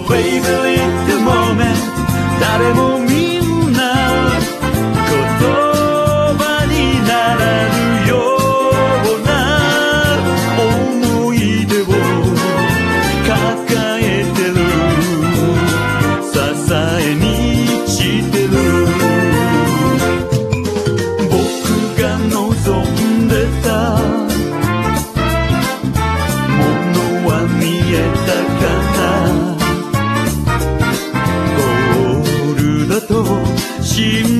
baby little moment 誰もみんな言葉にならぬような思い出を抱えてる支えにしてる僕が望んでたものは見えたかなゴールだと信